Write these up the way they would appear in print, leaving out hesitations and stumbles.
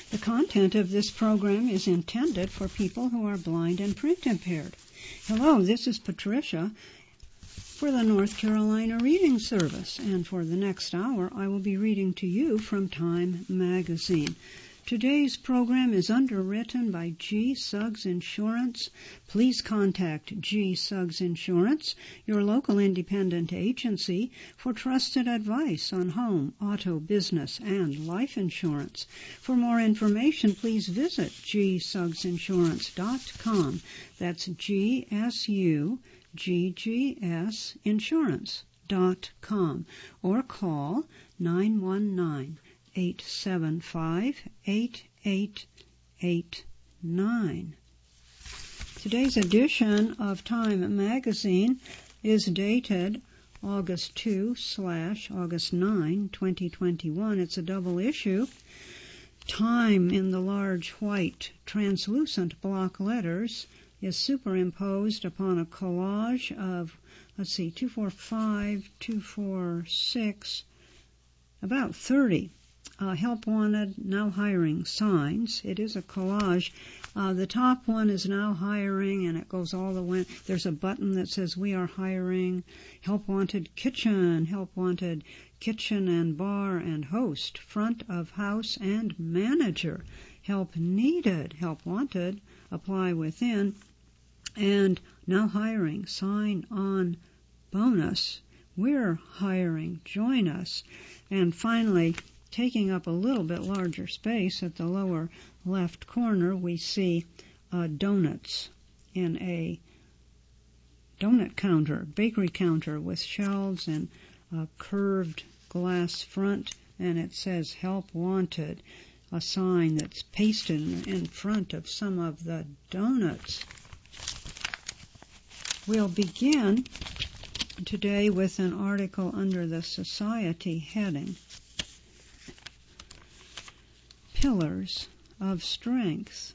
The content of this program is intended for people who are blind and print impaired. Hello, this is Patricia for the North Carolina Reading Service, and for the next hour I will be reading to you from Time Magazine. Today's program is underwritten by G. Suggs Insurance. Please contact G. Suggs Insurance, your local independent agency, for trusted advice on home, auto, business, and life insurance. For more information, please visit gsuggsinsurance.com. That's GSUGGS Insurance.com, or call 919-875-8889. Today's edition of Time Magazine is dated August 2/August 9, 2021. It's a double issue. Time in the large white translucent block letters is superimposed upon a collage of, 245, 246, about 30 help wanted, now hiring signs. It is a collage. The top one is now hiring, and it goes all the way. There's a button that says we are hiring, help wanted kitchen and bar and host, front of house and manager, help needed, help wanted, apply within, and now hiring, sign on bonus, we're hiring, join us. And finally, taking up a little bit larger space at the lower left corner, we see donuts in a donut counter, bakery counter with shelves and a curved glass front, and it says help wanted, a sign that's pasted in front of some of the donuts. We'll begin today with an article under the Society heading, Pillars of Strength.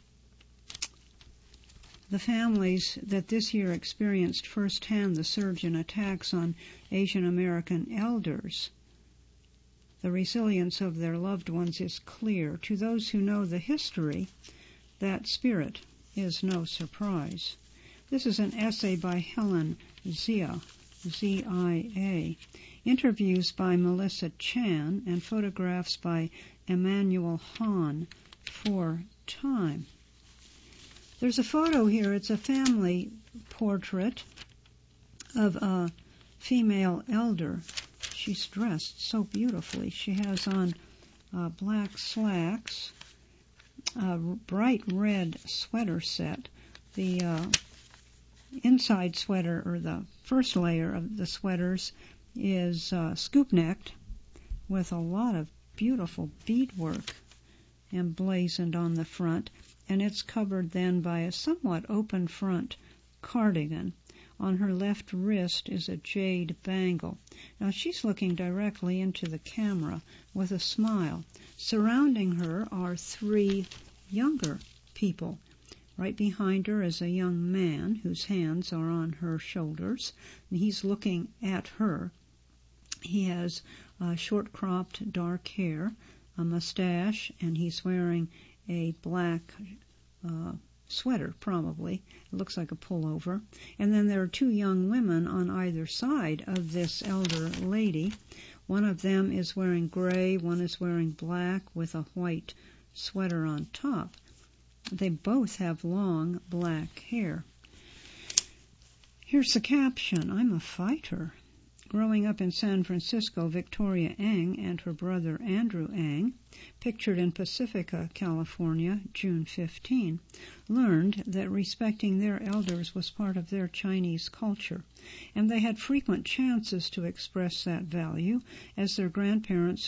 The families that this year experienced firsthand the surge in attacks on Asian American elders, the resilience of their loved ones is clear. To those who know the history, that spirit is no surprise. This is an essay by Helen Zia, Z-I-A, interviews by Melissa Chan, and photographs by Emmanuel Hahn for Time. There's a photo here. It's a family portrait of a female elder. She's dressed so beautifully. She has on black slacks, a bright red sweater set. The inside sweater, or the first layer of the sweaters, is scoop-necked with a lot of beautiful beadwork emblazoned on the front, and it's covered then by a somewhat open front cardigan. On her left wrist is a jade bangle. Now she's looking directly into the camera with a smile. Surrounding her are three younger people. Right behind her is a young man whose hands are on her shoulders, and he's looking at her. He has short-cropped dark hair, a mustache, and he's wearing a black sweater, probably. It looks like a pullover. And then there are two young women on either side of this elder lady. One of them is wearing gray, one is wearing black with a white sweater on top. They both have long black hair. Here's the caption, I'm a fighter. Growing up in San Francisco, Victoria Eng and her brother Andrew Eng, pictured in Pacifica, California, June 15, learned that respecting their elders was part of their Chinese culture, and they had frequent chances to express that value as their grandparents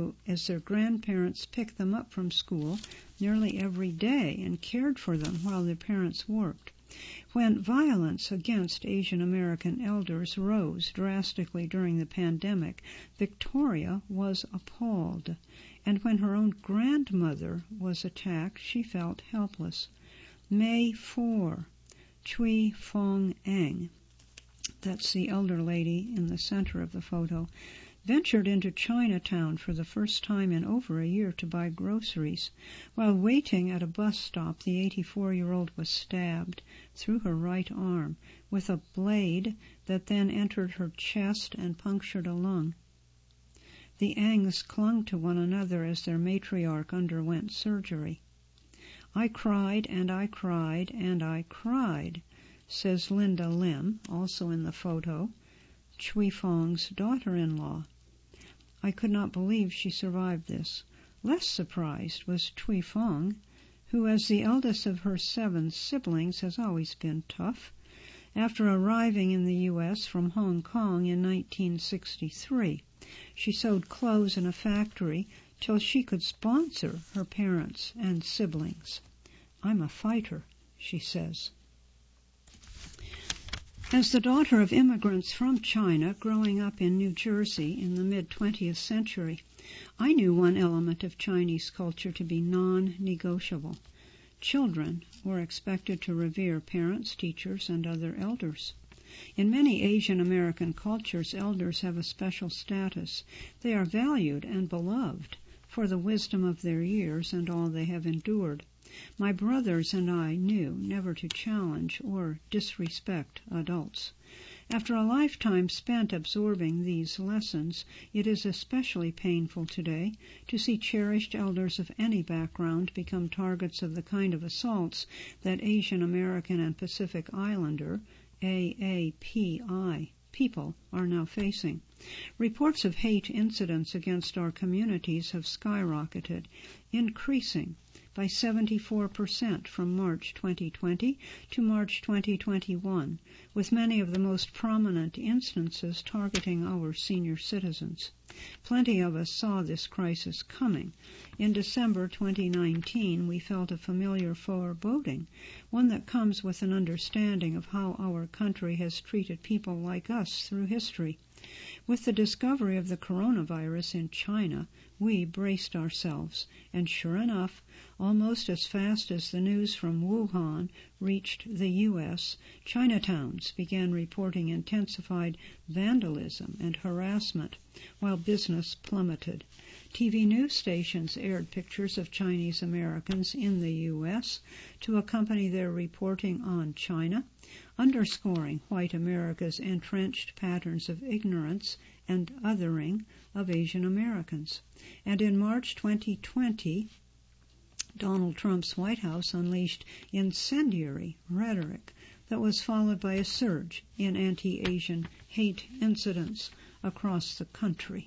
picked them up from school nearly every day and cared for them while their parents worked. When violence against Asian American elders rose drastically during the pandemic, Victoria was appalled, and when her own grandmother was attacked, she felt helpless. May 4, Chui Fong Eng, that's the elder lady in the center of the photo, ventured into Chinatown for the first time in over a year to buy groceries. While waiting at a bus stop, the 84-year-old was stabbed through her right arm with a blade that then entered her chest and punctured a lung. The Angs clung to one another as their matriarch underwent surgery. "I cried and I cried and I cried," says Linda Lim, also in the photo, Chui Fong's daughter-in-law. "I could not believe she survived this." Less surprised was Chui Fong, who, as the eldest of her 7 siblings, has always been tough. After arriving in the U.S. from Hong Kong in 1963, she sewed clothes in a factory till she could sponsor her parents and siblings. "I'm a fighter," she says. As the daughter of immigrants from China growing up in New Jersey in the mid-20th century, I knew one element of Chinese culture to be non-negotiable. Children were expected to revere parents, teachers, and other elders. In many Asian American cultures, elders have a special status. They are valued and beloved for the wisdom of their years and all they have endured. My brothers and I knew never to challenge or disrespect adults. After a lifetime spent absorbing these lessons, it is especially painful today to see cherished elders of any background become targets of the kind of assaults that Asian American and Pacific Islander, AAPI, people are now facing. Reports of hate incidents against our communities have skyrocketed, increasing by 74% from March 2020 to March 2021, with many of the most prominent instances targeting our senior citizens. Plenty of us saw this crisis coming. In December 2019, we felt a familiar foreboding, one that comes with an understanding of how our country has treated people like us through history. With the discovery of the coronavirus in China, we braced ourselves, and sure enough, almost as fast as the news from Wuhan reached the U.S., Chinatowns began reporting intensified vandalism and harassment, while business plummeted. TV news stations aired pictures of Chinese Americans in the U.S. to accompany their reporting on China, underscoring white America's entrenched patterns of ignorance and othering of Asian Americans. And in March 2020, Donald Trump's White House unleashed incendiary rhetoric that was followed by a surge in anti-Asian hate incidents across the country.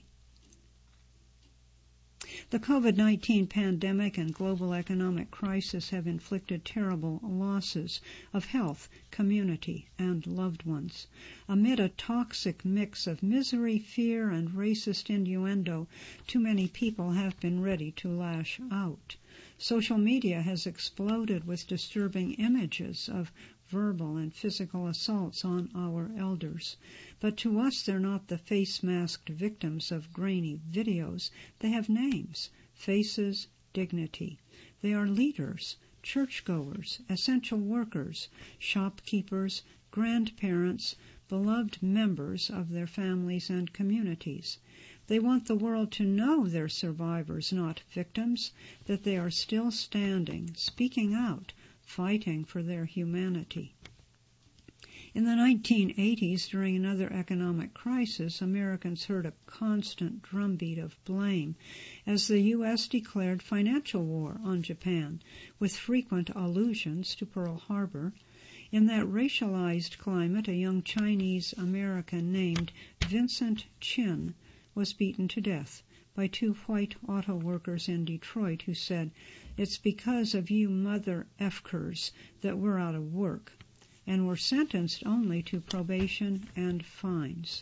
The COVID-19 pandemic and global economic crisis have inflicted terrible losses of health, community, and loved ones. Amid a toxic mix of misery, fear, and racist innuendo, too many people have been ready to lash out. Social media has exploded with disturbing images of verbal and physical assaults on our elders. But to us, they're not the face-masked victims of grainy videos. They have names, faces, dignity. They are leaders, churchgoers, essential workers, shopkeepers, grandparents, beloved members of their families and communities. They want the world to know they're survivors, not victims, that they are still standing, speaking out, fighting for their humanity. In the 1980s, during another economic crisis, Americans heard a constant drumbeat of blame as the U.S. declared financial war on Japan, with frequent allusions to Pearl Harbor. In that racialized climate, a young Chinese American named Vincent Chin was beaten to death by 2 white auto workers in Detroit who said, "It's because of you mother effkers that we're out of work," and were sentenced only to probation and fines.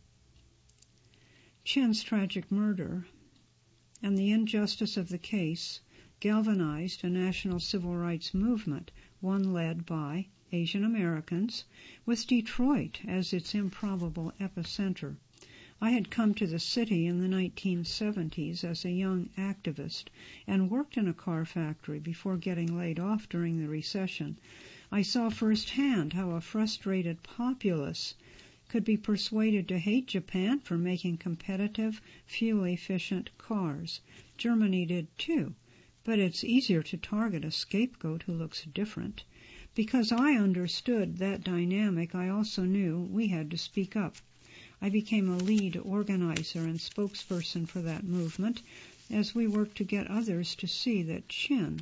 Chin's tragic murder and the injustice of the case galvanized a national civil rights movement, one led by Asian Americans, with Detroit as its improbable epicenter. I had come to the city in the 1970s as a young activist and worked in a car factory before getting laid off during the recession. I saw firsthand how a frustrated populace could be persuaded to hate Japan for making competitive, fuel-efficient cars. Germany did too, but it's easier to target a scapegoat who looks different. Because I understood that dynamic, I also knew we had to speak up. I became a lead organizer and spokesperson for that movement as we worked to get others to see that Chin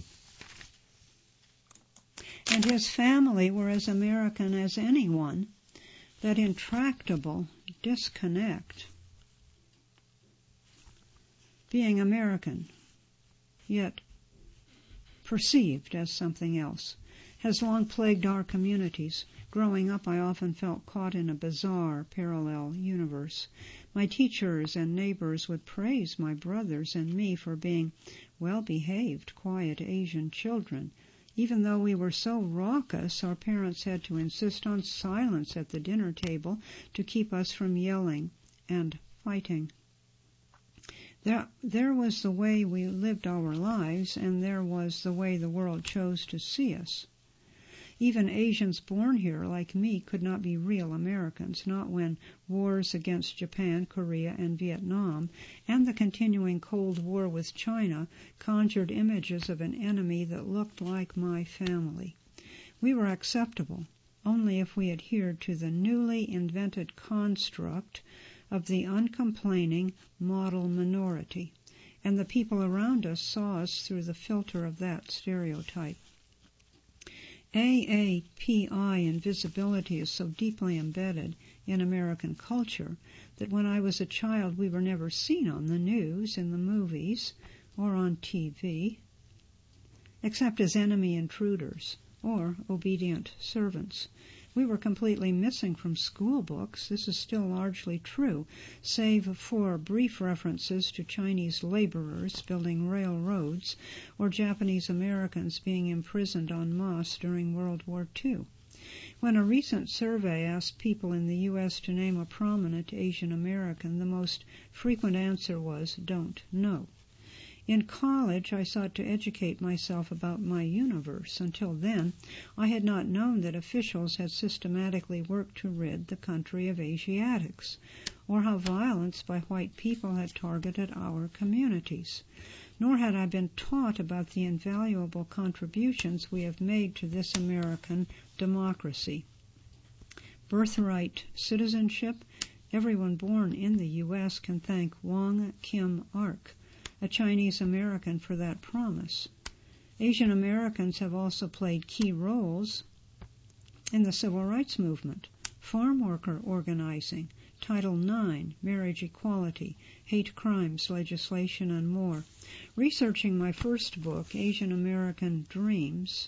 and his family were as American as anyone, that intractable disconnect, being American, yet perceived as something else, has long plagued our communities. Growing up, I often felt caught in a bizarre parallel universe. My teachers and neighbors would praise my brothers and me for being well-behaved, quiet Asian children. Even though we were so raucous, our parents had to insist on silence at the dinner table to keep us from yelling and fighting. There was the way we lived our lives, and there was the way the world chose to see us. Even Asians born here, like me, could not be real Americans, not when wars against Japan, Korea, and Vietnam, and the continuing Cold War with China conjured images of an enemy that looked like my family. We were acceptable only if we adhered to the newly invented construct of the uncomplaining model minority, and the people around us saw us through the filter of that stereotype. AAPI invisibility is so deeply embedded in American culture that when I was a child we were never seen on the news, in the movies, or on TV, except as enemy intruders or obedient servants. We were completely missing from school books. This is still largely true, save for brief references to Chinese laborers building railroads or Japanese Americans being imprisoned en masse during World War II. When a recent survey asked people in the U.S. to name a prominent Asian American, the most frequent answer was, "Don't know." In college, I sought to educate myself about my universe. Until then, I had not known that officials had systematically worked to rid the country of Asiatics, or how violence by white people had targeted our communities. Nor had I been taught about the invaluable contributions we have made to this American democracy. Birthright citizenship. Everyone born in the U.S. can thank Wong Kim Ark, a Chinese American, for that promise. Asian Americans have also played key roles in the civil rights movement, farm worker organizing, Title IX, marriage equality, hate crimes legislation, and more. Researching my first book, Asian American Dreams,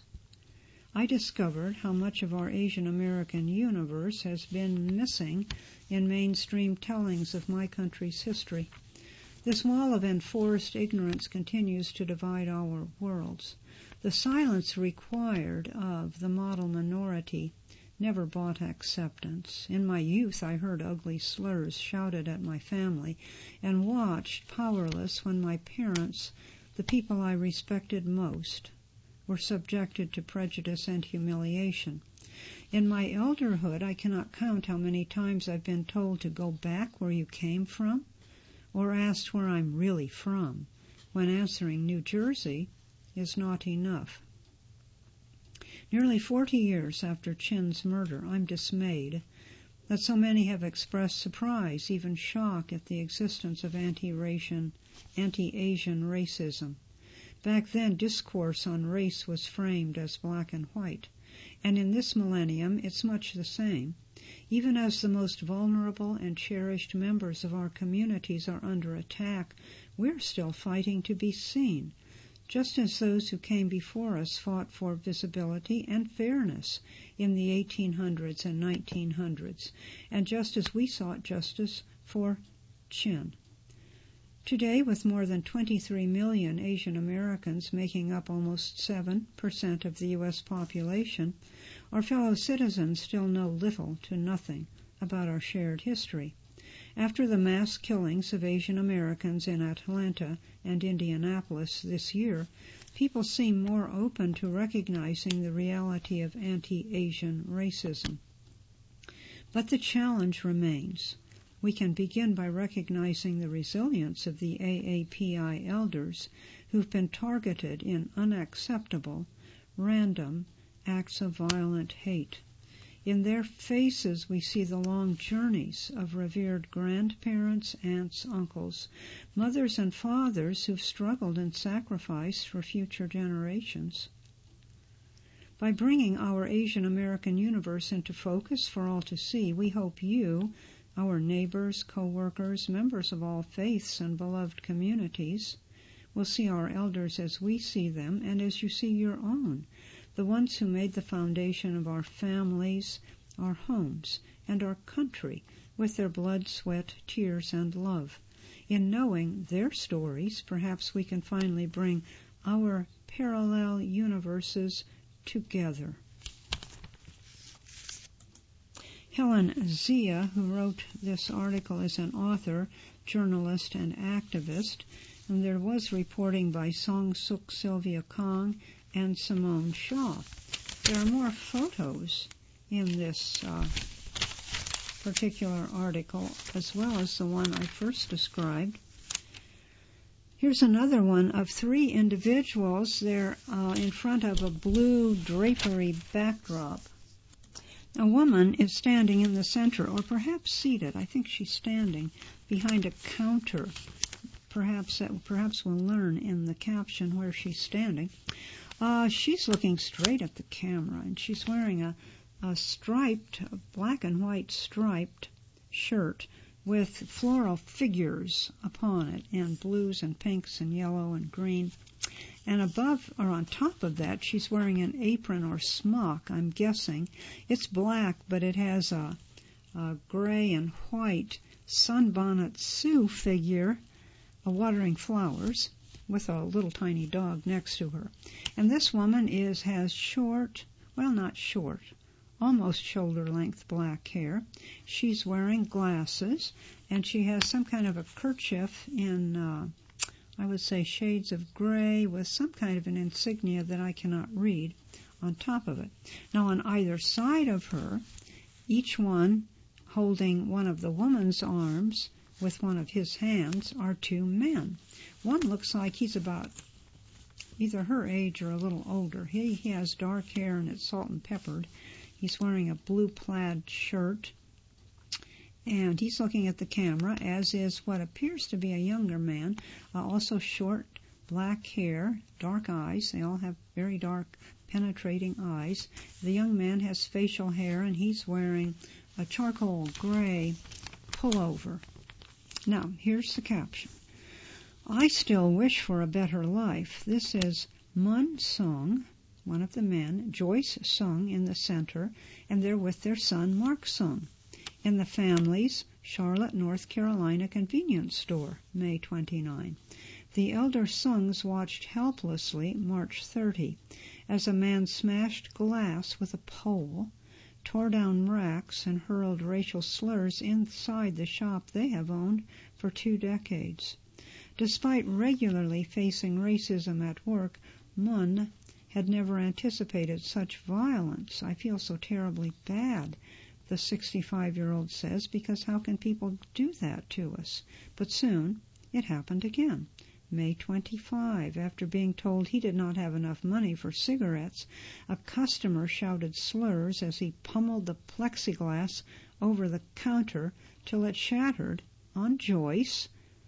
I discovered how much of our Asian American universe has been missing in mainstream tellings of my country's history. This wall of enforced ignorance continues to divide our worlds. The silence required of the model minority never bought acceptance. In my youth, I heard ugly slurs shouted at my family and watched powerless when my parents, the people I respected most, were subjected to prejudice and humiliation. In my elderhood, I cannot count how many times I've been told to go back where you came from, or asked where I'm really from, when answering New Jersey is not enough. Nearly 40 years after Chin's murder, I'm dismayed that so many have expressed surprise, even shock, at the existence of anti-Asian racism. Back then, discourse on race was framed as black and white, and in this millennium it's much the same. Even as the most vulnerable and cherished members of our communities are under attack, we're still fighting to be seen, just as those who came before us fought for visibility and fairness in the 1800s and 1900s, and just as we sought justice for Chin. Today, with more than 23 million Asian Americans making up almost 7% of the U.S. population, our fellow citizens still know little to nothing about our shared history. After the mass killings of Asian Americans in Atlanta and Indianapolis this year, people seem more open to recognizing the reality of anti-Asian racism. But the challenge remains. We can begin by recognizing the resilience of the AAPI elders who've been targeted in unacceptable, random acts of violent hate. In their faces we see the long journeys of revered grandparents, aunts, uncles, mothers and fathers who've struggled and sacrificed for future generations. By bringing our Asian American universe into focus for all to see, we hope you, our neighbors, co-workers, members of all faiths and beloved communities, will see our elders as we see them and as you see your own, the ones who made the foundation of our families, our homes, and our country with their blood, sweat, tears, and love. In knowing their stories, perhaps we can finally bring our parallel universes together. Helen Zia, who wrote this article, is an author, journalist, and activist, and there was reporting by Song Suk, Sylvia Kong, and Simone Shaw. There are more photos in this particular article, as well as the one I first described. Here's another one of three individuals. They're in front of a blue drapery backdrop. A woman is standing in the center, or perhaps seated. I think she's standing behind a counter. Perhaps we'll learn in the caption where she's standing. She's looking straight at the camera, and she's wearing a striped, black and white striped shirt with floral figures upon it, and blues and pinks and yellow and green. And above, or on top of that, she's wearing an apron or smock, I'm guessing. It's black, but it has a gray and white Sunbonnet Sue figure, watering flowers, with a little tiny dog next to her. And this woman has short, well, not short, almost shoulder-length black hair. She's wearing glasses, and she has some kind of a kerchief in, I would say, shades of gray with some kind of an insignia that I cannot read on top of it. Now, on either side of her, each one holding one of the woman's arms with one of his hands, are two men. One looks like he's about either her age or a little older. He has dark hair and it's salt and peppered. He's wearing a blue plaid shirt, and he's looking at the camera, as is what appears to be a younger man, also short black hair, dark eyes. They all have very dark, penetrating eyes. The young man has facial hair, and he's wearing a charcoal gray pullover. Now, here's the caption. I still wish for a better life. This is Mun Sung, one of the men, Joyce Sung in the center, and they're with their son, Mark Sung, in the family's Charlotte, North Carolina convenience store, May 29. The elder Sungs watched helplessly, March 30, as a man smashed glass with a pole, tore down racks, and hurled racial slurs inside the shop they have owned for 2 decades. Despite regularly facing racism at work, Mun had never anticipated such violence. I feel so terribly bad, the 65-year-old says, because how can people do that to us? But soon it happened again. May 25, after being told he did not have enough money for cigarettes, a customer shouted slurs as he pummeled the plexiglass over the counter till it shattered on Joyce,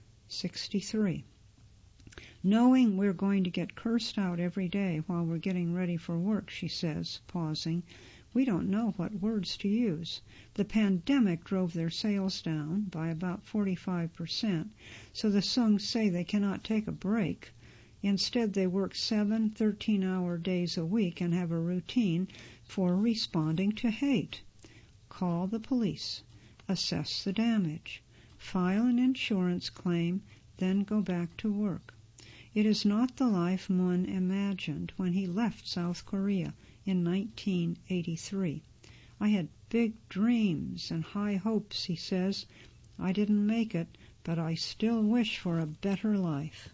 63. Knowing we're going to get cursed out every day while we're getting ready for work, she says, pausing, we don't know what words to use. The pandemic drove their sales down by about 45%, so the Sungs say they cannot take a break. Instead, they work 7 13-hour days a week and have a routine for responding to hate. Call the police, assess the damage, file an insurance claim, then go back to work. It is not the life Mun imagined when he left South Korea in 1983. I had big dreams and high hopes, he says. I didn't make it, but I still wish for a better life.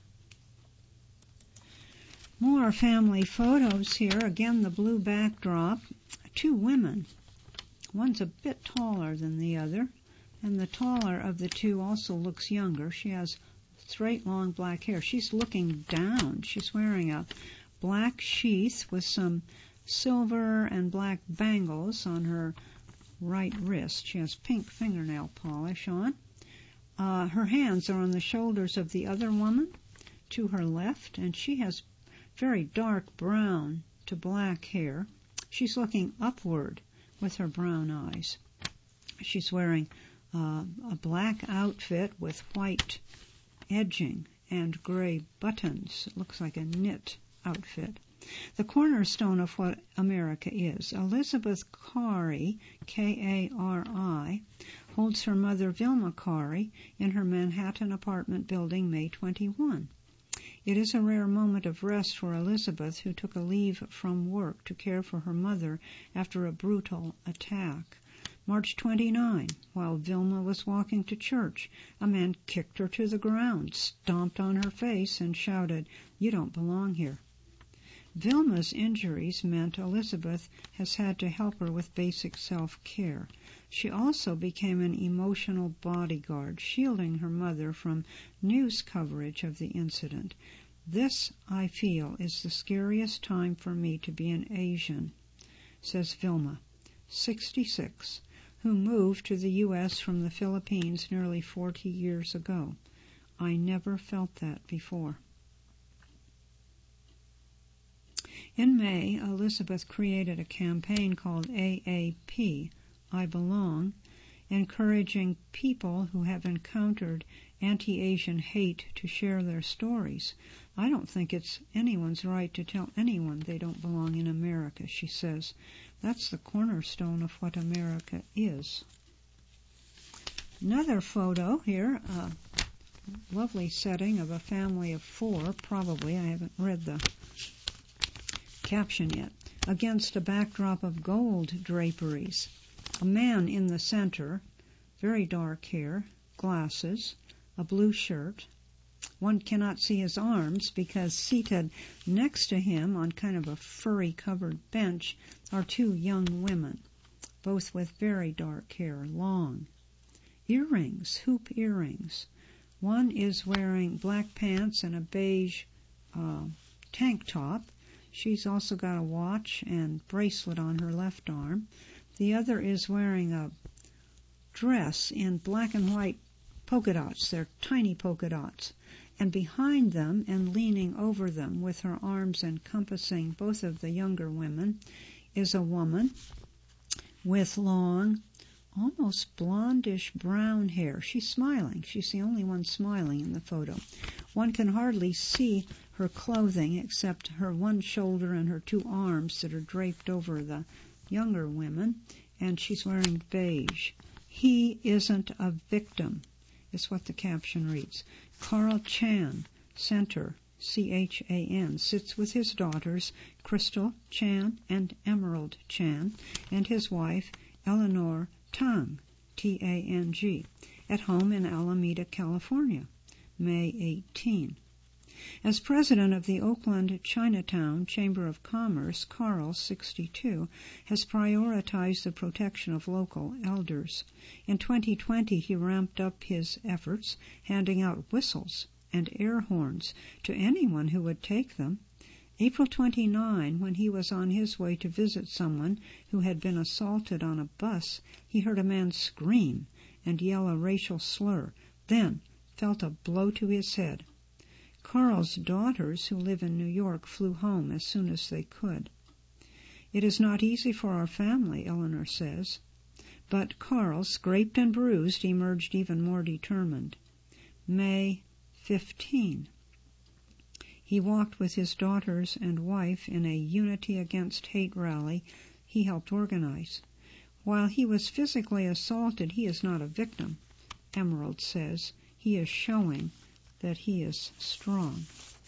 More family photos here. Again, the blue backdrop. 2 women One's a bit taller than the other, and the taller of the two also looks younger. She has straight, long black hair. She's looking down. She's wearing a black sheath with some silver and black bangles on her right wrist. She has pink fingernail polish on. Her hands are on the shoulders of the other woman to her left, and she has very dark brown to black hair. She's looking upward with her brown eyes. She's wearing a black outfit with white edging and gray buttons. It looks like a knit outfit. The cornerstone of what America is. Elizabeth Kari, K-A-R-I, holds her mother Vilma Kari in her Manhattan apartment building May 21. It is a rare moment of rest for Elizabeth, who took a leave from work to care for her mother after a brutal attack. March 29, while Vilma was walking to church, a man kicked her to the ground, stomped on her face, and shouted, "You don't belong here." Vilma's injuries meant Elizabeth has had to help her with basic self-care. She also became an emotional bodyguard, shielding her mother from news coverage of the incident. "This, I feel, is the scariest time for me to be an Asian," says Vilma, 66, who moved to the U.S. from the Philippines nearly 40 years ago. "I never felt that before." In May, Elizabeth created a campaign called AAP, I Belong, encouraging people who have encountered anti-Asian hate to share their stories. "I don't think it's anyone's right to tell anyone they don't belong in America," she says. That's the cornerstone of what America is. Another photo here, a lovely setting of a family of 4, probably. I haven't read the caption yet. Against a backdrop of gold draperies. A man in the center, very dark hair, glasses, a blue shirt. One cannot see his arms because seated next to him on kind of a furry-covered bench are 2 young women, both with very dark hair, long. Earrings, hoop earrings. One is wearing black pants and a beige tank top. She's also got a watch and bracelet on her left arm. The other is wearing a dress in black and white polka dots. They're tiny polka dots. And behind them and leaning over them with her arms encompassing both of the younger women is a woman with long, almost blondish brown hair. She's smiling. She's the only one smiling in the photo. One can hardly see her clothing except her one shoulder and her 2 arms that are draped over the younger women, and she's wearing beige. "He isn't a victim," is what the caption reads. Carl Chan, center, C-H-A-N, sits with his daughters, Crystal Chan and Emerald Chan, and his wife, Eleanor Tang, T-A-N-G, at home in Alameda, California, May 18. As president of the Oakland Chinatown Chamber of Commerce, Carl, 62, has prioritized the protection of local elders. In 2020, he ramped up his efforts, handing out whistles and air horns to anyone who would take them. April 29, when he was on his way to visit someone who had been assaulted on a bus, he heard a man scream and yell a racial slur, then felt a blow to his head. Carl's daughters, who live in New York, flew home as soon as they could. "It is not easy for our family," Eleanor says. But Carl, scraped and bruised, emerged even more determined. May 15. He walked with his daughters and wife in a Unity Against Hate rally he helped organize. While he was physically assaulted, he is not a victim, Emerald says. He is showing that he is strong.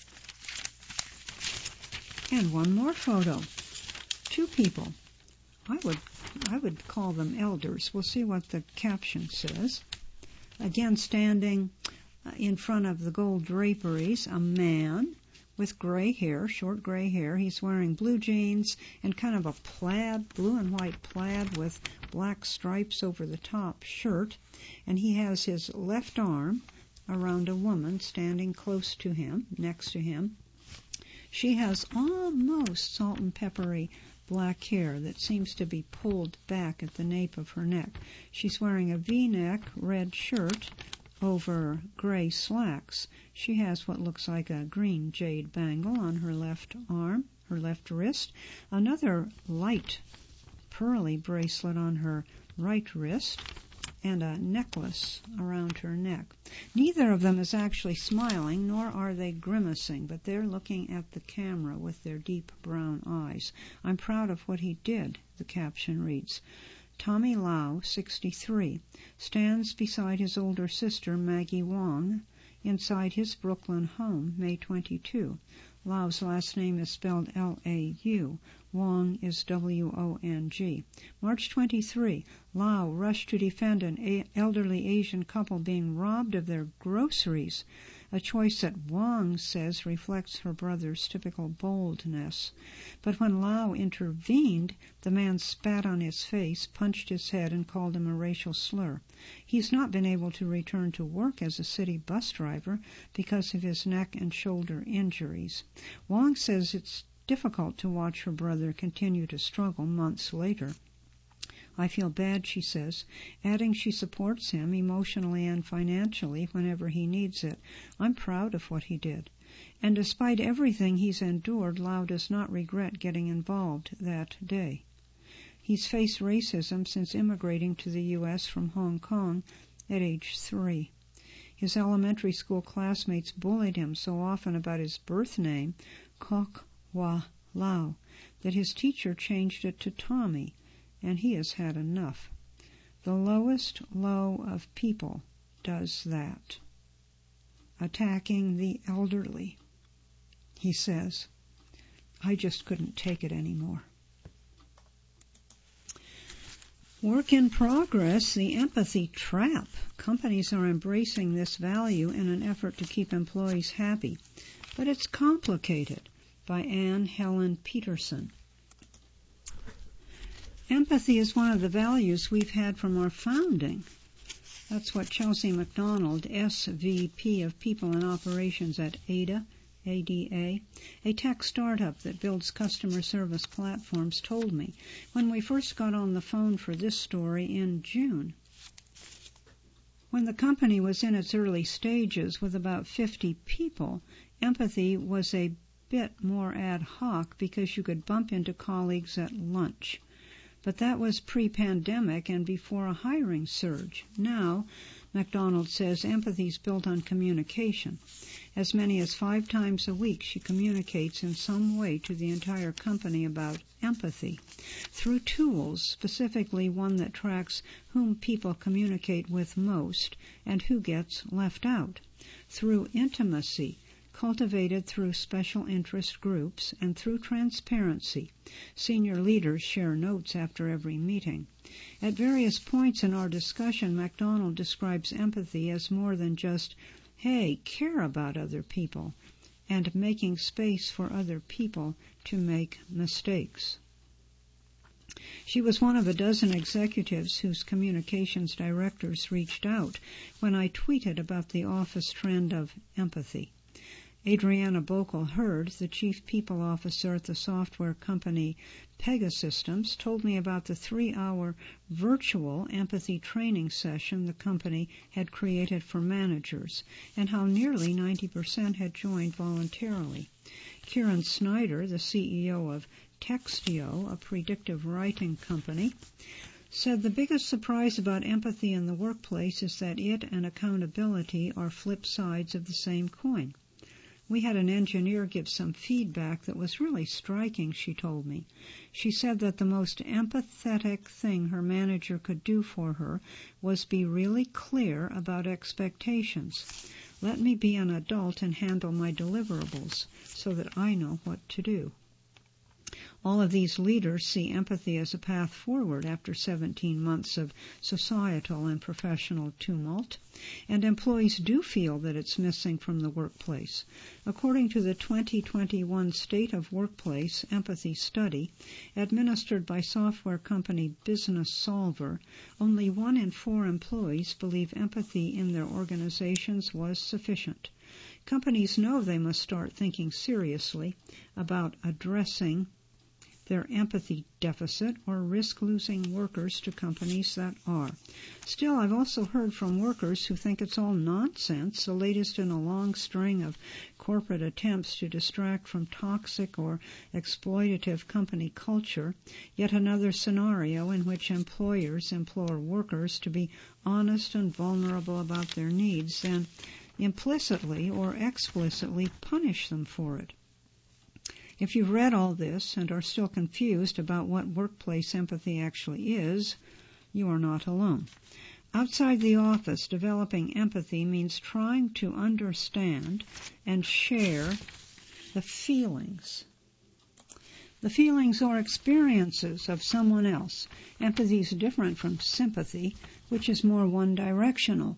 And one more photo. 2 people. I would call them elders. We'll see what the caption says. Again, standing in front of the gold draperies, a man with gray hair, short gray hair. He's wearing blue jeans and kind of a plaid, blue and white plaid with black stripes over the top shirt. And he has his left arm around a woman standing close to him, next to him. She has almost salt and peppery black hair that seems to be pulled back at the nape of her neck. She's wearing a V-neck red shirt over gray slacks. She has what looks like a green jade bangle on her left arm, her left wrist, another light pearly bracelet on her right wrist, and a necklace around her neck. Neither of them is actually smiling, nor are they grimacing, but they're looking at the camera with their deep brown eyes. I'm proud of what he did, the caption reads. Tommy Lau, 63, stands beside his older sister, Maggie Wong, inside his Brooklyn home, May 22. Lau's last name is spelled L-A-U. Wong is W-O-N-G. March 23, Lau rushed to defend an elderly Asian couple being robbed of their groceries, a choice that Wong says reflects her brother's typical boldness. But when Lau intervened, the man spat on his face, punched his head, and called him a racial slur. He's not been able to return to work as a city bus driver because of his neck and shoulder injuries. Wong says it's difficult to watch her brother continue to struggle months later. I feel bad, she says, adding she supports him emotionally and financially whenever he needs it. I'm proud of what he did. And despite everything he's endured, Lau does not regret getting involved that day. He's faced racism since immigrating to the U.S. from Hong Kong at age 3. His elementary school classmates bullied him so often about his birth name, Kok Wah Lau, that his teacher changed it to Tommy, and he has had enough. The lowest low of people does that. Attacking the elderly. He says, I just couldn't take it anymore. Work in progress, the empathy trap. Companies are embracing this value in an effort to keep employees happy. But it's complicated. By Anne Helen Peterson. Empathy is one of the values we've had from our founding. That's what Chelsea McDonald, SVP of People and Operations at ADA, a tech startup that builds customer service platforms, told me when we first got on the phone for this story in June. When the company was in its early stages with about 50 people, empathy was a bit more ad hoc because you could bump into colleagues at lunch. But that was pre-pandemic and before a hiring surge. Now, McDonald says empathy's built on communication. As many as 5 times a week, she communicates in some way to the entire company about empathy through tools, specifically one that tracks whom people communicate with most and who gets left out, through intimacy, cultivated through special interest groups, and through transparency. Senior leaders share notes after every meeting. At various points in our discussion, MacDonald describes empathy as more than just, hey, care about other people, and making space for other people to make mistakes. She was one of a dozen executives whose communications directors reached out when I tweeted about the office trend of empathy. Adriana Bokel-Hurd, the chief people officer at the software company Pegasystems, told me about the 3-hour virtual empathy training session the company had created for managers, and how nearly 90% had joined voluntarily. Kieran Snyder, the CEO of Textio, a predictive writing company, said the biggest surprise about empathy in the workplace is that it and accountability are flip sides of the same coin. We had an engineer give some feedback that was really striking, she told me. She said that the most empathetic thing her manager could do for her was be really clear about expectations. Let me be an adult and handle my deliverables so that I know what to do. All of these leaders see empathy as a path forward after 17 months of societal and professional tumult, and employees do feel that it's missing from the workplace. According to the 2021 State of Workplace Empathy Study, administered by software company Business Solver, only 1 in 4 employees believe empathy in their organizations was sufficient. Companies know they must start thinking seriously about addressing their empathy deficit or risk losing workers to companies that are. Still, I've also heard from workers who think it's all nonsense, the latest in a long string of corporate attempts to distract from toxic or exploitative company culture, yet another scenario in which employers implore workers to be honest and vulnerable about their needs and implicitly or explicitly punish them for it. If you've read all this and are still confused about what workplace empathy actually is, you are not alone. Outside the office, developing empathy means trying to understand and share the feelings or experiences of someone else. Empathy is different from sympathy, which is more one-directional.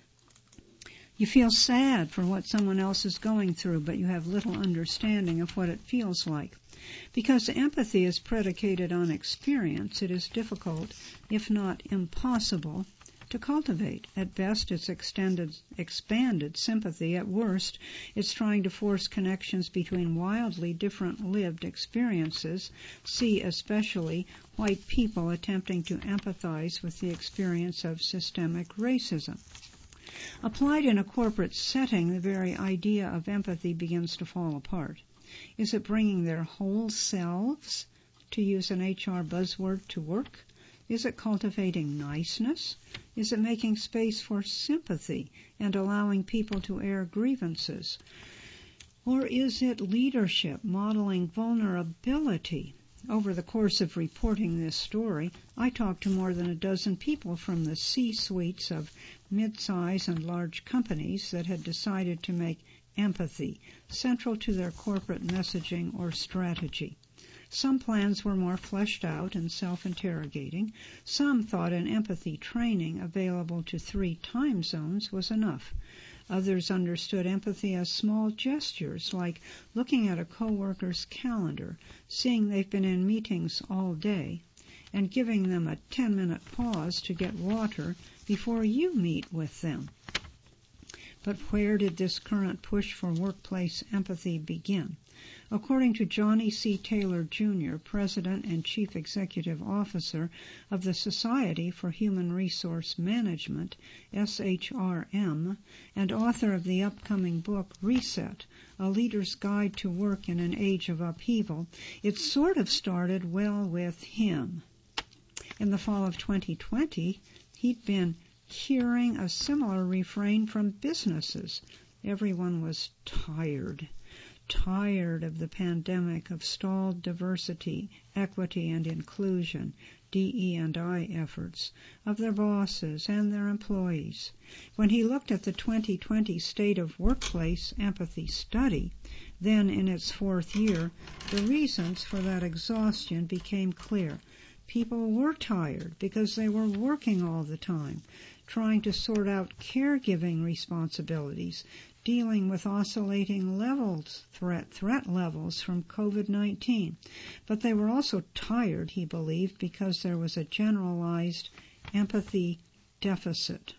You feel sad for what someone else is going through, but you have little understanding of what it feels like. Because empathy is predicated on experience, it is difficult, if not impossible, to cultivate. At best, it's expanded sympathy. At worst, it's trying to force connections between wildly different lived experiences. See especially white people attempting to empathize with the experience of systemic racism. Applied in a corporate setting, the very idea of empathy begins to fall apart. Is it bringing their whole selves, to use an HR buzzword, to work? Is it cultivating niceness? Is it making space for sympathy and allowing people to air grievances? Or is it leadership, modeling vulnerability? Over the course of reporting this story, I talked to more than a dozen people from the C-suites of mid-size and large companies that had decided to make empathy central to their corporate messaging or strategy. Some plans were more fleshed out and self-interrogating. Some thought an empathy training available to 3 time zones was enough. Others understood empathy as small gestures, like looking at a coworker's calendar, seeing they've been in meetings all day, and giving them a 10-minute pause to get water before you meet with them. But where did this current push for workplace empathy begin? According to Johnny C. Taylor, Jr., President and Chief Executive Officer of the Society for Human Resource Management, SHRM, and author of the upcoming book, Reset, A Leader's Guide to Work in an Age of Upheaval, it sort of started well with him. In the fall of 2020, he'd been hearing a similar refrain from businesses. Everyone was tired of the pandemic, of stalled diversity, equity, and inclusion, DE&I efforts, of their bosses and their employees. When he looked at the 2020 State of Workplace Empathy Study, then in its 4th year, the reasons for that exhaustion became clear. People were tired because they were working all the time, trying to sort out caregiving responsibilities, dealing with oscillating threat levels from COVID-19. But they were also tired, he believed, because there was a generalized empathy deficit.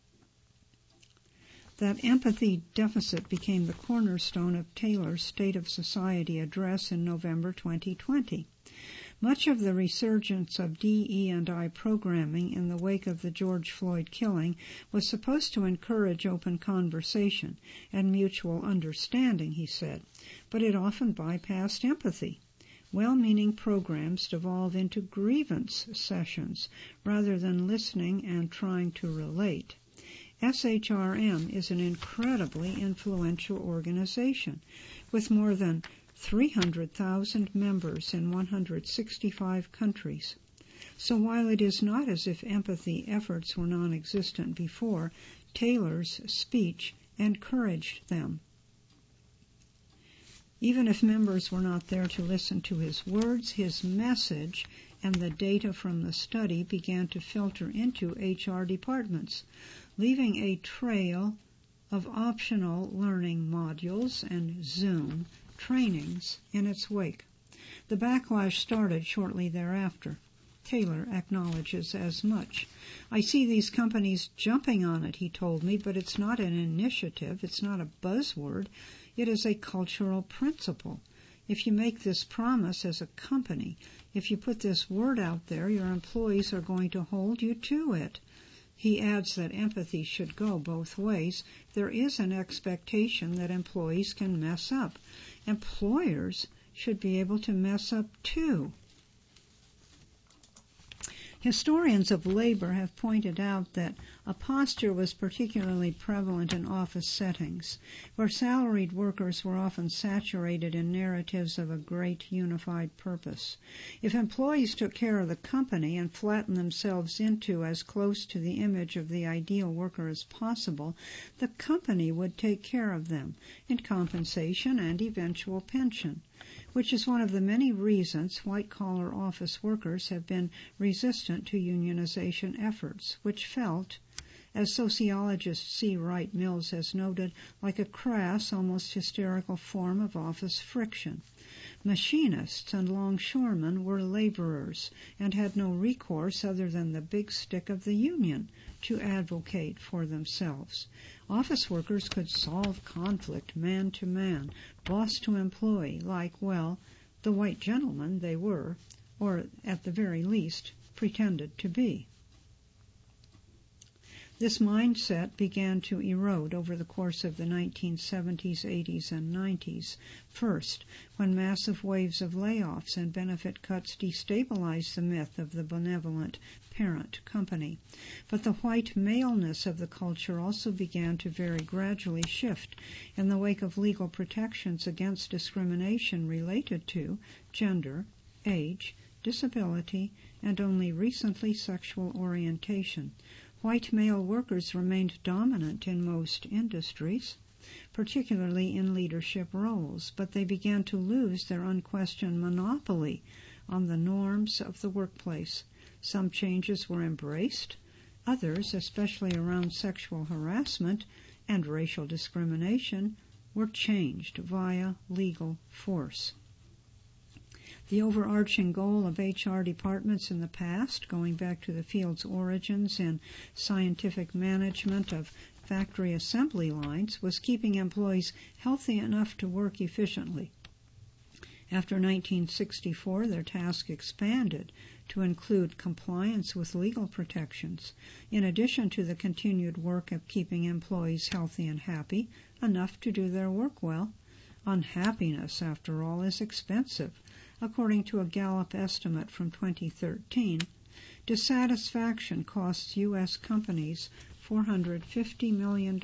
That empathy deficit became the cornerstone of Taylor's State of Society address in November 2020. Much of the resurgence of DE&I programming in the wake of the George Floyd killing was supposed to encourage open conversation and mutual understanding, he said, but it often bypassed empathy. Well-meaning programs devolve into grievance sessions rather than listening and trying to relate. SHRM is an incredibly influential organization with more than 300,000 members in 165 countries. So while it is not as if empathy efforts were non-existent before, Taylor's speech encouraged them. Even if members were not there to listen to his words, his message and the data from the study began to filter into HR departments, leaving a trail of optional learning modules and Zoom trainings in its wake. The backlash started shortly thereafter. Taylor acknowledges as much. I see these companies jumping on it, he told me, but it's not an initiative, it's not a buzzword, it is a cultural principle. If you make this promise as a company, if you put this word out there, your employees are going to hold you to it. He adds that empathy should go both ways. There is an expectation that employees can mess up. Employers should be able to mess up too. Historians of labor have pointed out that a posture was particularly prevalent in office settings, where salaried workers were often saturated in narratives of a great unified purpose. If employees took care of the company and flattened themselves into as close to the image of the ideal worker as possible, the company would take care of them in compensation and eventual pension, which is one of the many reasons white-collar office workers have been resistant to unionization efforts, which felt, as sociologist C. Wright Mills has noted, like a crass, almost hysterical form of office friction. Machinists and longshoremen were laborers and had no recourse other than the big stick of the union to advocate for themselves. Office workers could solve conflict man to man, boss to employee, like, well, the white gentlemen they were, or at the very least, pretended to be. This mindset began to erode over the course of the 1970s, 80s, and 90s. First, when massive waves of layoffs and benefit cuts destabilized the myth of the benevolent parent company. But the white maleness of the culture also began to very gradually shift in the wake of legal protections against discrimination related to gender, age, disability, and only recently sexual orientation. White male workers remained dominant in most industries, particularly in leadership roles, but they began to lose their unquestioned monopoly on the norms of the workplace. Some changes were embraced, others, especially around sexual harassment and racial discrimination, were changed via legal force. The overarching goal of HR departments in the past, going back to the field's origins in scientific management of factory assembly lines, was keeping employees healthy enough to work efficiently. After 1964, their task expanded to include compliance with legal protections, in addition to the continued work of keeping employees healthy and happy enough to do their work well. Unhappiness, after all, is expensive. According to a Gallup estimate from 2013, dissatisfaction costs U.S. companies $450 million to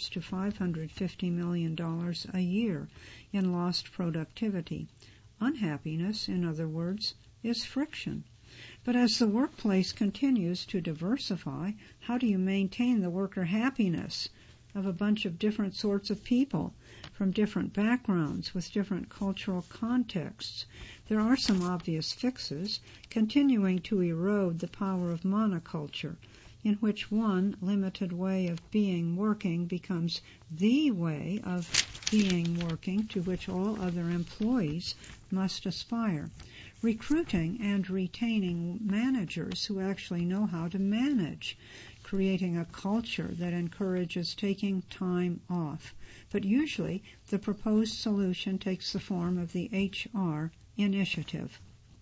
$550 million a year in lost productivity. Unhappiness, in other words, is friction. But as the workplace continues to diversify, how do you maintain the worker happiness of a bunch of different sorts of people from different backgrounds with different cultural contexts? There are some obvious fixes, continuing to erode the power of monoculture, in which one limited way of being working becomes the way of being working to which all other employees must aspire. Recruiting and retaining managers who actually know how to manage, creating a culture that encourages taking time off. But usually the proposed solution takes the form of the HR initiative.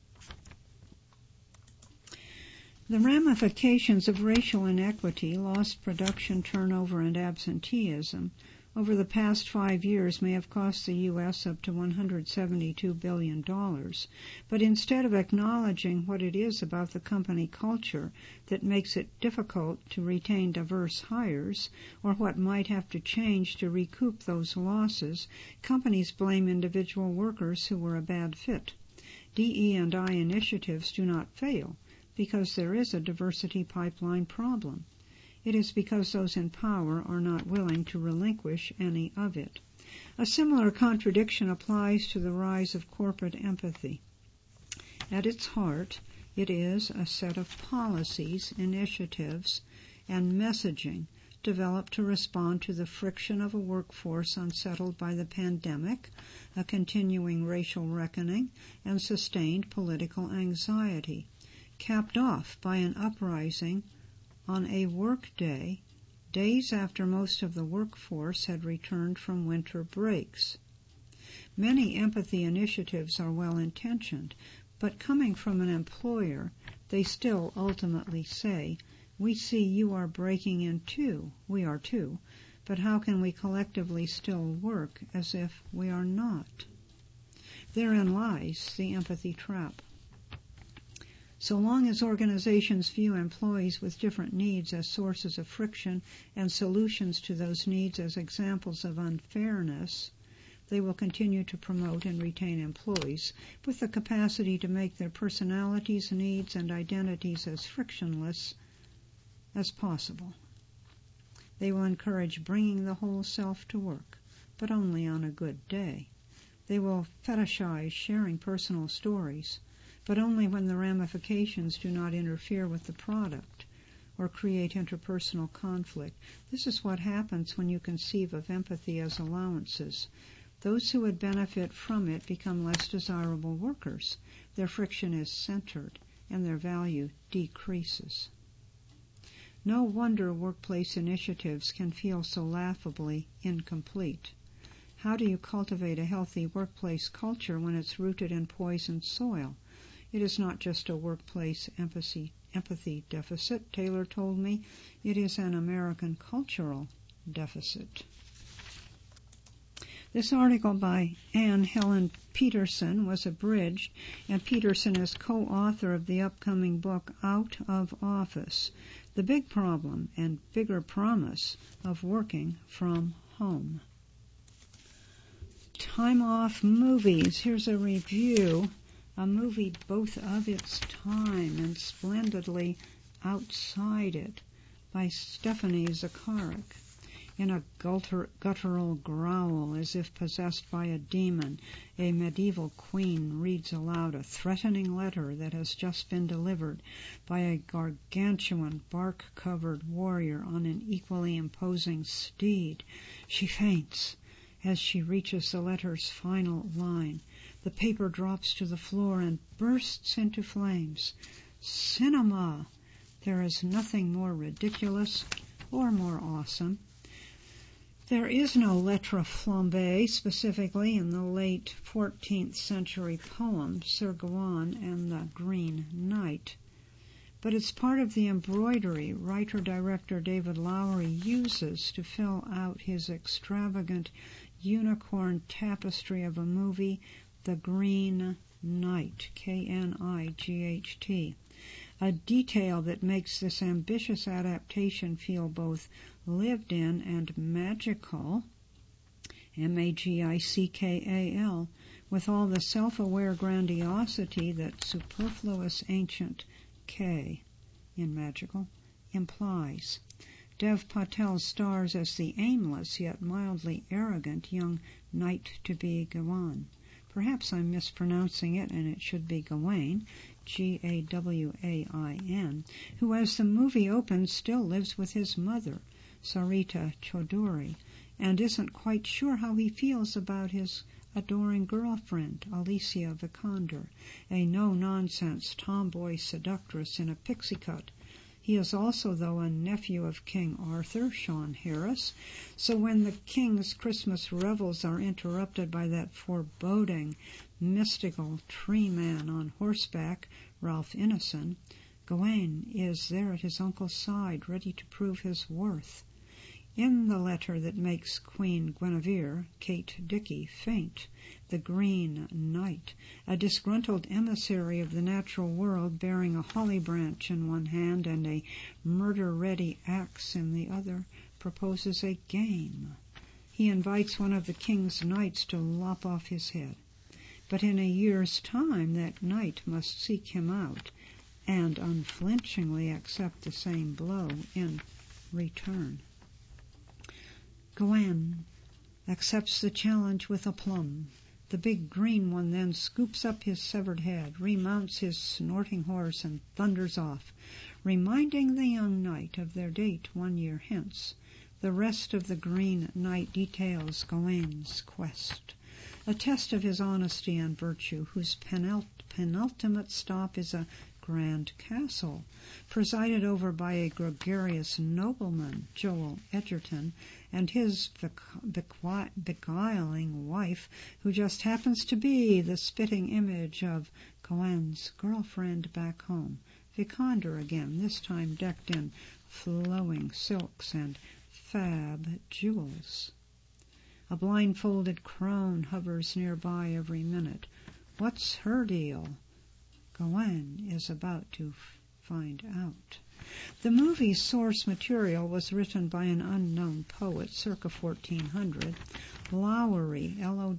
The ramifications of racial inequity, lost production turnover, and absenteeism over the past 5 years may have cost the U.S. up to $172 billion. But instead of acknowledging what it is about the company culture that makes it difficult to retain diverse hires, or what might have to change to recoup those losses, companies blame individual workers who were a bad fit. DE&I initiatives do not fail because there is a diversity pipeline problem. It is because those in power are not willing to relinquish any of it. A similar contradiction applies to the rise of corporate empathy. At its heart, it is a set of policies, initiatives, and messaging developed to respond to the friction of a workforce unsettled by the pandemic, a continuing racial reckoning, and sustained political anxiety, capped off by an uprising on a work day, days after most of the workforce had returned from winter breaks. Many empathy initiatives are well-intentioned, but coming from an employer, they still ultimately say, "We see you are breaking in too, we are too, but how can we collectively still work as if we are not?" Therein lies the empathy trap. So long as organizations view employees with different needs as sources of friction and solutions to those needs as examples of unfairness, they will continue to promote and retain employees with the capacity to make their personalities, needs, and identities as frictionless as possible. They will encourage bringing the whole self to work, but only on a good day. They will fetishize sharing personal stories, but only when the ramifications do not interfere with the product or create interpersonal conflict. This is what happens when you conceive of empathy as allowances. Those who would benefit from it become less desirable workers. Their friction is centered, and their value decreases. No wonder workplace initiatives can feel so laughably incomplete. How do you cultivate a healthy workplace culture when it's rooted in poisoned soil? It is not just a workplace empathy deficit, Taylor told me. It is an American cultural deficit. This article by Anne Helen Peterson was abridged, and Peterson is co-author of the upcoming book Out of Office, The Big Problem and Bigger Promise of Working from Home. Time off movies. Here's a review. A movie both of its time and splendidly outside it by Stephanie Zacharek. In a guttural growl, as if possessed by a demon, a medieval queen reads aloud a threatening letter that has just been delivered by a gargantuan, bark-covered warrior on an equally imposing steed. She faints as she reaches the letter's final line. The paper drops to the floor and bursts into flames. Cinema! There is nothing more ridiculous or more awesome. There is no lettre flambée specifically in the late 14th century poem Sir Gawain and the Green Knight, but it's part of the embroidery writer-director David Lowery uses to fill out his extravagant unicorn tapestry of a movie, The Green Knight, Knight, a detail that makes this ambitious adaptation feel both lived in and magical, Magical, with all the self-aware grandiosity that superfluous ancient K in magical implies. Dev Patel stars as the aimless yet mildly arrogant young knight-to-be Gawain. Perhaps I'm mispronouncing it, and it should be Gawain, Gawain, who, as the movie opens, still lives with his mother, Sarita Chaudhuri, and isn't quite sure how he feels about his adoring girlfriend, Alicia Vikander, a no-nonsense tomboy seductress in a pixie cut. He is also, though, a nephew of King Arthur, Sean Harris, so when the king's Christmas revels are interrupted by that foreboding, mystical tree man on horseback, Ralph Ineson, Gawain is there at his uncle's side, ready to prove his worth. In the letter that makes Queen Guinevere, Kate Dickey, faint, the Green Knight, a disgruntled emissary of the natural world bearing a holly branch in one hand and a murder-ready axe in the other, proposes a game. He invites one of the king's knights to lop off his head. But in a year's time that knight must seek him out and unflinchingly accept the same blow in return. Gawain accepts the challenge with aplomb. The big green one then scoops up his severed head, remounts his snorting horse, and thunders off, reminding the young knight of their date 1 year hence. The rest of the Green Knight details Gawain's quest, a test of his honesty and virtue, whose penultimate stop is a grand castle, presided over by a gregarious nobleman, Joel Edgerton, and his beguiling wife, who just happens to be the spitting image of Gawain's girlfriend back home, Vikander again, this time decked in flowing silks and fab jewels. A blindfolded crone hovers nearby every minute. What's her deal? Gawain is about to find out. The movie's source material was written by an unknown poet circa 1400, Lowery,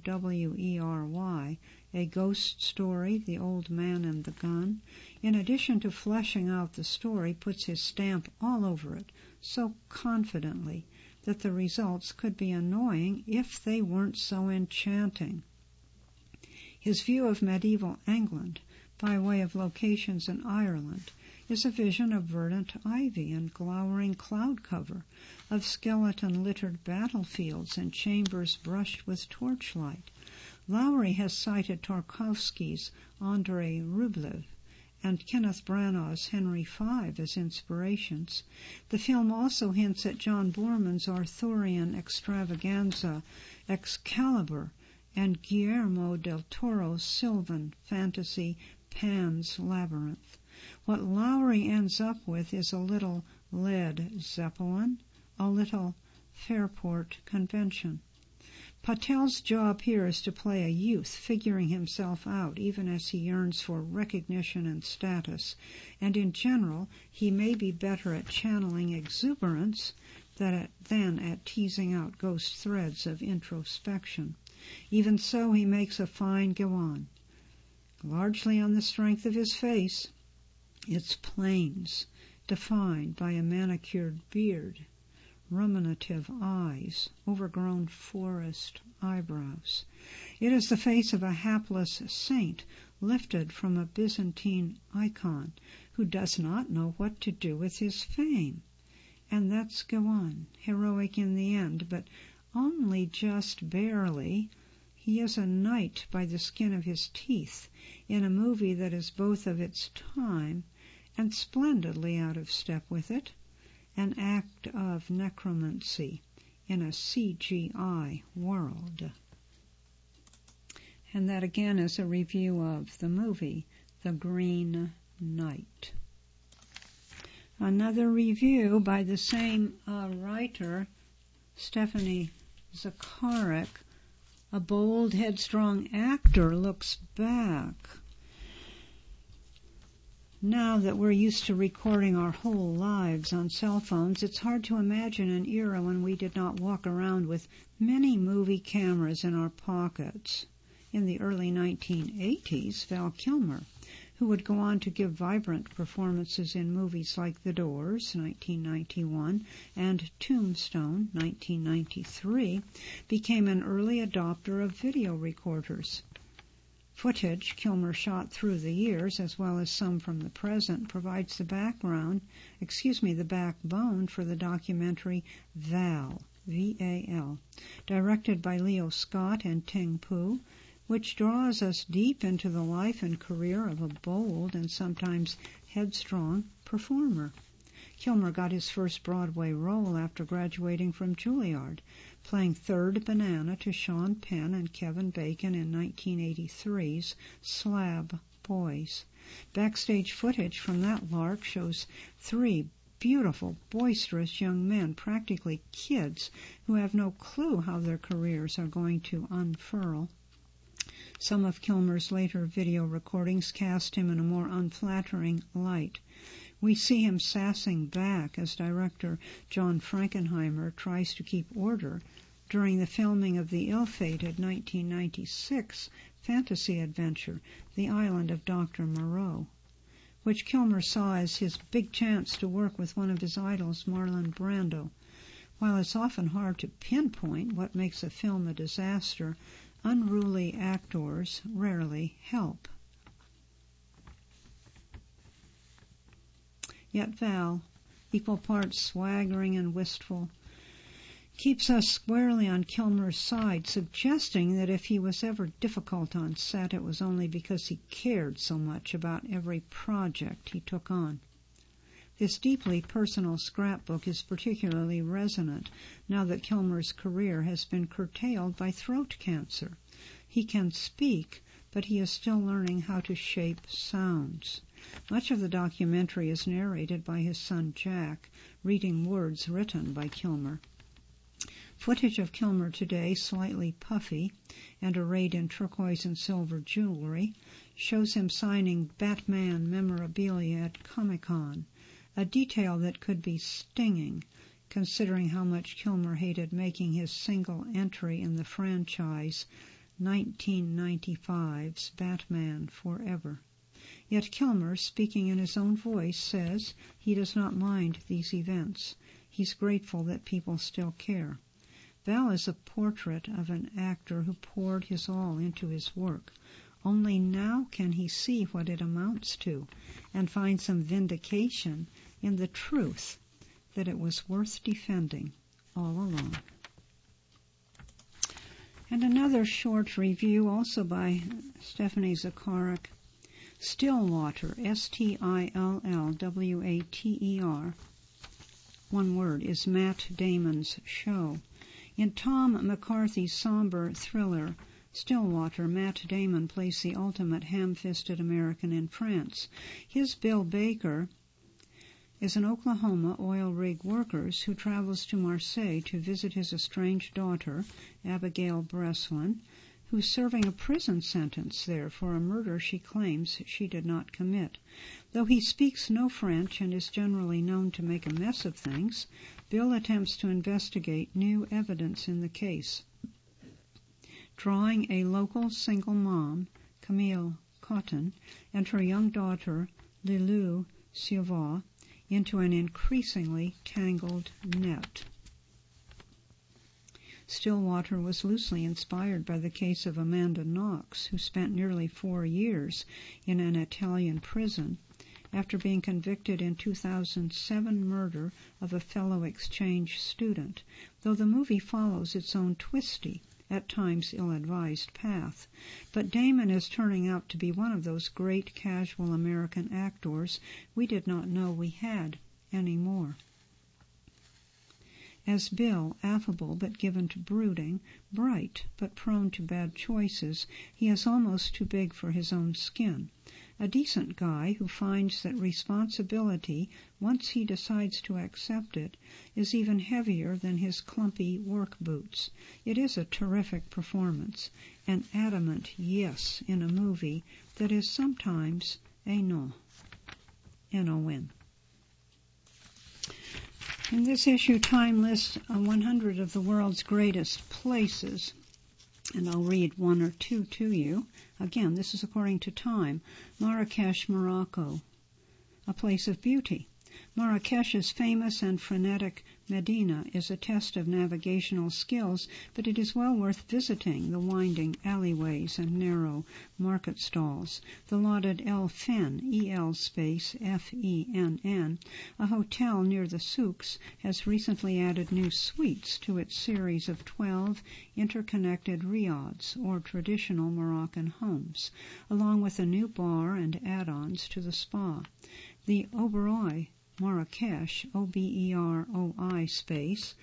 Lowery, a ghost story, The Old Man and the Gun. In addition to fleshing out the story, puts his stamp all over it, so confidently that the results could be annoying if they weren't so enchanting. His view of medieval England, by way of locations in Ireland, is a vision of verdant ivy and glowering cloud cover, of skeleton-littered battlefields and chambers brushed with torchlight. Lowry has cited Tarkovsky's Andrei Rublev and Kenneth Branagh's Henry V as inspirations. The film also hints at John Boorman's Arthurian extravaganza Excalibur and Guillermo del Toro's Sylvan fantasy Pan's Labyrinth. What Lowry ends up with is a little Led Zeppelin, a little Fairport Convention. Patel's job here is to play a youth figuring himself out even as he yearns for recognition and status, and in general he may be better at channeling exuberance than at teasing out ghost threads of introspection. Even so, he makes a fine Gawain, largely on the strength of his face, its planes defined by a manicured beard, ruminative eyes, overgrown forest eyebrows. It is the face of a hapless saint lifted from a Byzantine icon who does not know what to do with his fame. And that's Gawain, heroic in the end, but only just barely. He is a knight by the skin of his teeth in a movie that is both of its time and splendidly out of step with it, an act of necromancy in a CGI world. And that again is a review of the movie, The Green Knight. Another review by the same writer, Stephanie Zacharek. A bold, headstrong actor looks back. Now that we're used to recording our whole lives on cell phones, it's hard to imagine an era when we did not walk around with many movie cameras in our pockets. In the early 1980s, Val Kilmer, who would go on to give vibrant performances in movies like The Doors, 1991, and Tombstone, 1993, became an early adopter of video recorders. Footage Kilmer shot through the years, as well as some from the present, provides the backbone for the documentary Val, V-A-L, directed by Leo Scott and Ting Pu, which draws us deep into the life and career of a bold and sometimes headstrong performer. Kilmer got his first Broadway role after graduating from Juilliard, playing third banana to Sean Penn and Kevin Bacon in 1983's Slab Boys. Backstage footage from that lark shows three beautiful, boisterous young men, practically kids, who have no clue how their careers are going to unfurl. Some of Kilmer's later video recordings cast him in a more unflattering light. We see him sassing back as director John Frankenheimer tries to keep order during the filming of the ill-fated 1996 fantasy adventure, The Island of Dr. Moreau, which Kilmer saw as his big chance to work with one of his idols, Marlon Brando. While it's often hard to pinpoint what makes a film a disaster, unruly actors rarely help. Yet Val, equal parts swaggering and wistful, keeps us squarely on Kilmer's side, suggesting that if he was ever difficult on set, it was only because he cared so much about every project he took on. This deeply personal scrapbook is particularly resonant now that Kilmer's career has been curtailed by throat cancer. He can speak, but he is still learning how to shape sounds. Much of the documentary is narrated by his son Jack, reading words written by Kilmer. Footage of Kilmer today, slightly puffy and arrayed in turquoise and silver jewelry, shows him signing Batman memorabilia at Comic-Con, a detail that could be stinging, considering how much Kilmer hated making his single entry in the franchise 1995's Batman Forever. Yet Kilmer, speaking in his own voice, says he does not mind these events. He's grateful that people still care. Val is a portrait of an actor who poured his all into his work. Only now can he see what it amounts to and find some vindication in the truth that it was worth defending all along. And another short review, also by Stephanie Zacharek, Stillwater, Stillwater, one word, is Matt Damon's show. In Tom McCarthy's somber thriller, Stillwater, Matt Damon plays the ultimate ham-fisted American in France. His Bill Baker is an Oklahoma oil rig worker who travels to Marseille to visit his estranged daughter, Abigail Breslin, who's serving a prison sentence there for a murder she claims she did not commit. Though he speaks no French and is generally known to make a mess of things, Bill attempts to investigate new evidence in the case, drawing a local single mom, Camille Cotton, and her young daughter, Lilou Silva, into an increasingly tangled net. Stillwater was loosely inspired by the case of Amanda Knox, who spent nearly 4 years in an Italian prison after being convicted in 2007 murder of a fellow exchange student, though the movie follows its own twisty, at times ill-advised path. But Damon is turning out to be one of those great casual American actors we did not know we had anymore. As Bill, affable but given to brooding, bright but prone to bad choices, he is almost too big for his own skin. A decent guy who finds that responsibility, once he decides to accept it, is even heavier than his clumpy work boots. It is a terrific performance, an adamant yes in a movie that is sometimes a no, N-O-N. In this issue, Time lists 100 of the world's greatest places, and I'll read one or two to you. Again, this is according to Time. Marrakesh, Morocco, a place of beauty. Marrakesh's famous and frenetic Medina is a test of navigational skills, but it is well worth visiting the winding alleyways and narrow market stalls. The lauded El Fen, E-L-F-E-N-N, a hotel near the souks, has recently added new suites to its series of 12 interconnected riads, or traditional Moroccan homes, along with a new bar and add-ons to the spa. The Oberoi Marrakesh, O-B-E-R-O-I space,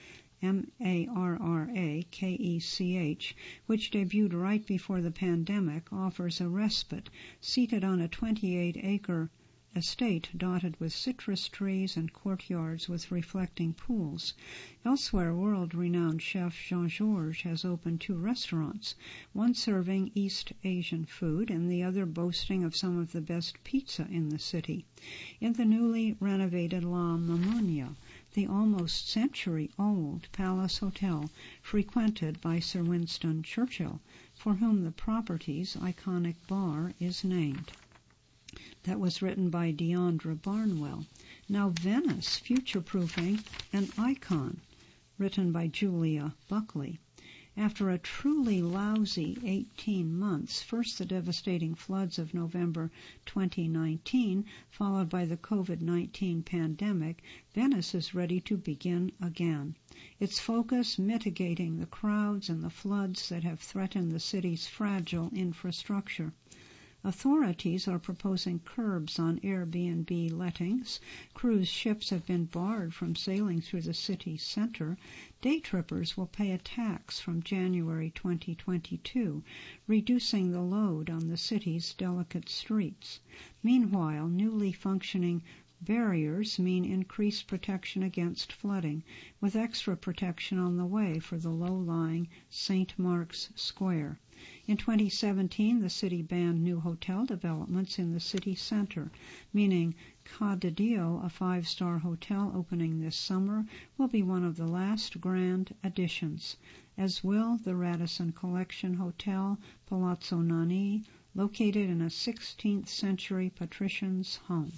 M-A-R-R-A-K-E-C-H, which debuted right before the pandemic, offers a respite, seated on a 28-acre estate dotted with citrus trees and courtyards with reflecting pools. Elsewhere, world-renowned chef Jean-Georges has opened 2 restaurants, one serving East Asian food and the other boasting of some of the best pizza in the city. In the newly renovated La Mamounia, the almost century-old palace hotel frequented by Sir Winston Churchill, for whom the property's iconic bar is named. That was written by Deandra Barnwell. Now Venice, future-proofing an icon, written by Julia Buckley. After a truly lousy 18 months, first the devastating floods of November 2019, followed by the COVID-19 pandemic, Venice is ready to begin again. Its focus mitigating the crowds and the floods that have threatened the city's fragile infrastructure. Authorities are proposing curbs on Airbnb lettings. Cruise ships have been barred from sailing through the city center. Day trippers will pay a tax from January 2022, reducing the load on the city's delicate streets. Meanwhile, newly functioning barriers mean increased protection against flooding, with extra protection on the way for the low-lying St. Mark's Square. In 2017, the city banned new hotel developments in the city center, meaning Ca de Dio, a 5-star hotel opening this summer, will be one of the last grand additions, as will the Radisson Collection Hotel, Palazzo Nani, located in a 16th century patrician's home.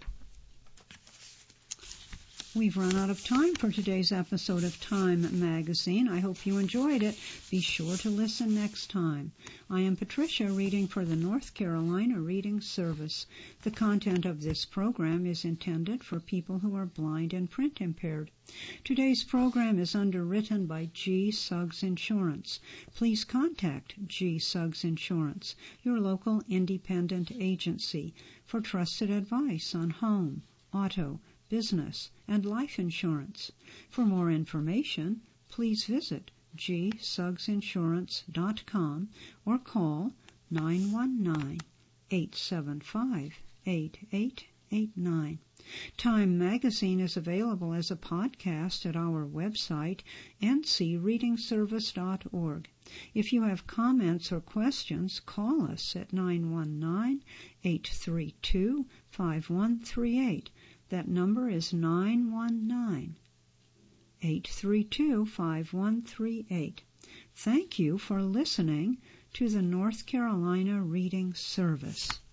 We've run out of time for today's episode of Time Magazine. I hope you enjoyed it. Be sure to listen next time. I am Patricia, reading for the North Carolina Reading Service. The content of this program is intended for people who are blind and print impaired. Today's program is underwritten by G. Suggs Insurance. Please contact G. Suggs Insurance, your local independent agency, for trusted advice on home, auto, business, and life insurance. For more information, please visit gsuggsinsurance.com or call 919-875-8889. Time Magazine is available as a podcast at our website, ncreadingservice.org. If you have comments or questions, call us at 919-832-5138. That number is 919-832-5138. Thank you for listening to the North Carolina Reading Service.